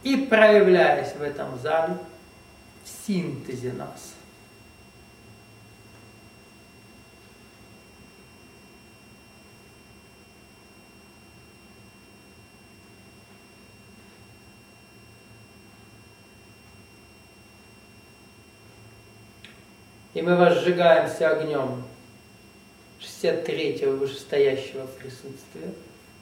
и проявляясь в этом зале в синтезе нас. И мы возжигаемся огнем 63-го вышестоящего присутствия.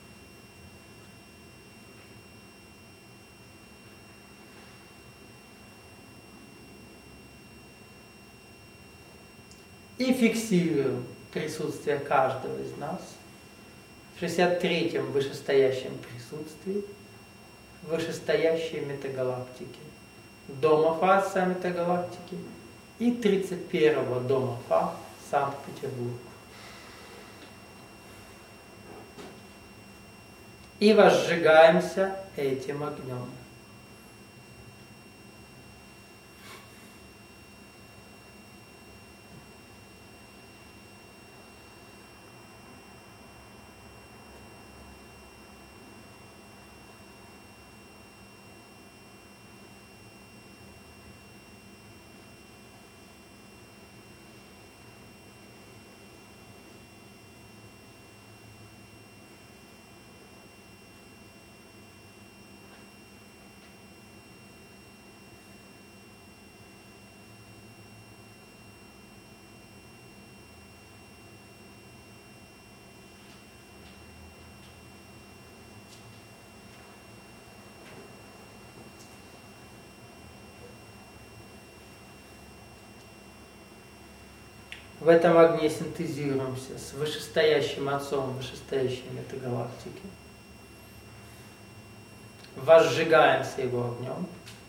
И фиксируем присутствие каждого из нас в 63-м вышестоящем присутствии вышестоящей метагалактики, дома Фа метагалактики и 31-го дома Фа Санкт-Петербург. И возжигаемся этим огнем. В этом огне синтезируемся с вышестоящим Отцом вышестоящей метагалактики. Возжигаемся его огнем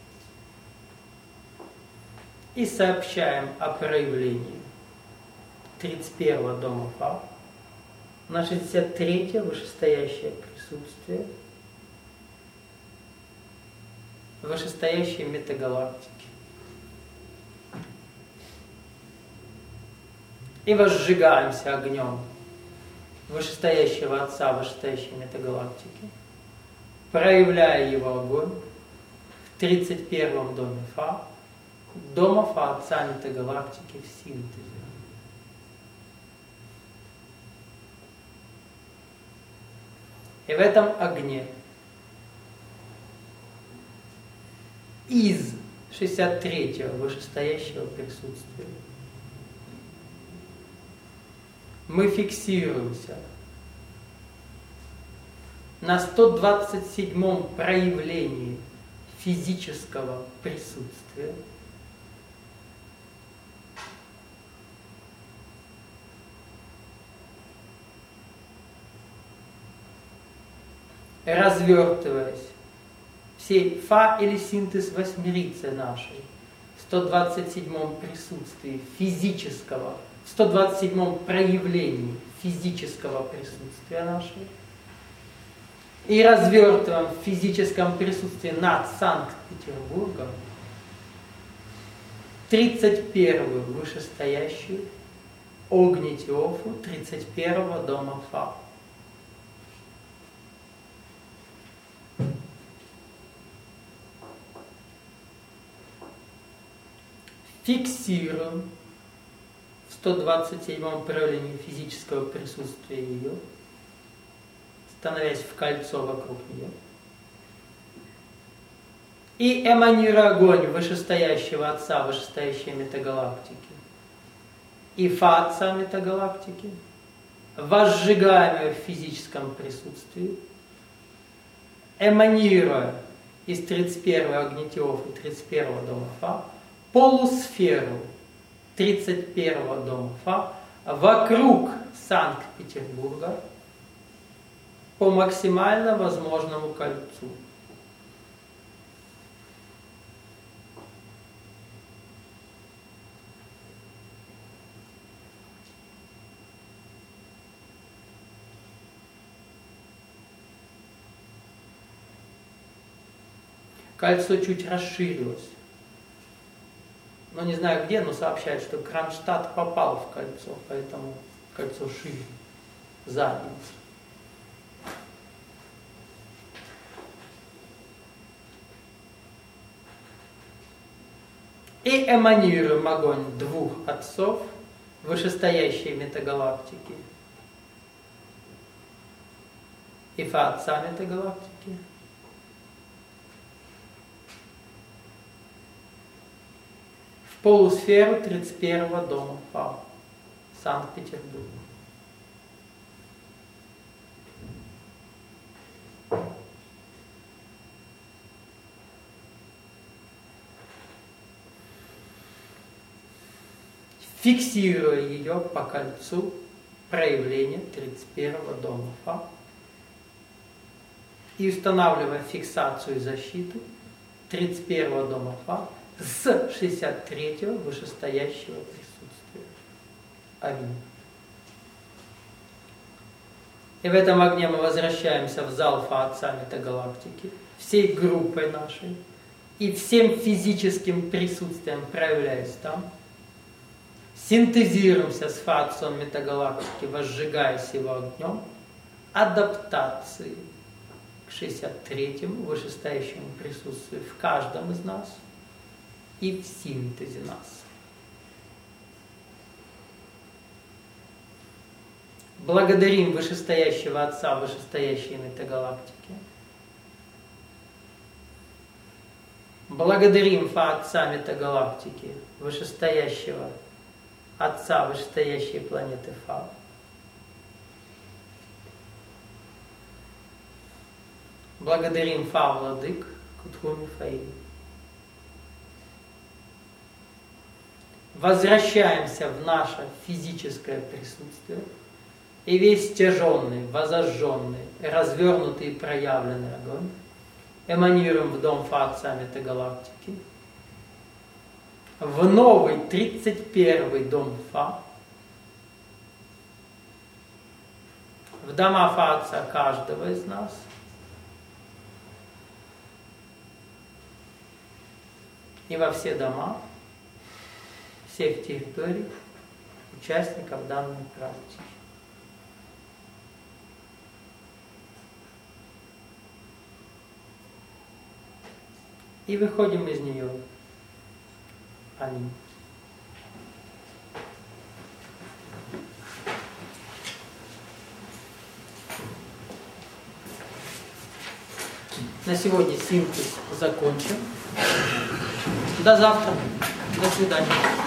и сообщаем о проявлении 31-го дома Фа на 63-е вышестоящее присутствие вышестоящей метагалактики. И возжигаемся огнем вышестоящего Отца вышестоящей метагалактики, проявляя его огонь в 31-м доме Фа, дома Фа Отца метагалактики в синтезе. И в этом огне из 63-го вышестоящего присутствия мы фиксируемся на 127-м проявлении физического присутствия, развертываясь всей Фа или синтез восьмерицы нашей в 127-м присутствии физического, в 127-м проявлении физического присутствия нашего и развертываем в физическом присутствии над Санкт-Петербургом 31-ю вышестоящую Огнитиофу 31-го дома Фа. Фиксируем в 127-м проявлении физического присутствия ее, становясь в кольцо вокруг нее. И эманируя огонь вышестоящего Отца вышестоящей метагалактики и Фа Отца метагалактики, возжигаем ее в физическом присутствии, эманируя из 31-го Огнитиофа и 31-го дома Фа полусферу 31-го дома Фа вокруг Санкт-Петербурга по максимально возможному кольцу. Кольцо чуть расширилось. Но не знаю где, но сообщают, что Кронштадт попал в кольцо, поэтому кольцо шире, задница. и эманируем огонь двух отцов вышестоящей метагалактики и Фа-отца метагалактики в полусферу 31-го дома Фа, Санкт-Петербург. Фиксируя ее по кольцу проявления 31-го дома Фа и устанавливая фиксацию и защиту 31-го дома Фа с 63-го вышестоящего присутствия. Аминь. И в этом огне мы возвращаемся в зал Фа-отца метагалактики, всей группой нашей, и всем физическим присутствием, проявляясь там, синтезируемся с Фа-отцом метагалактики, возжигаясь его огнем, адаптации к 63-му вышестоящему присутствию в каждом из нас и в синтезе нас. Благодарим вышестоящего Отца вышестоящей метагалактики. Благодарим Фа-отца метагалактики, вышестоящего Отца вышестоящей планеты Фа. Благодарим Фа-владык Кутху Мифаил. Возвращаемся в наше физическое присутствие и весь стяженный, возожженный, развернутый и проявленный огонь эманируем в дом Фа-отца метагалактики, в новый 31-й дом Фа, в дома Фа-отца каждого из нас, и во все дома всех территорий участников данной практики. И выходим из нее. Аминь. На сегодня синтез закончен. До завтра. До свидания.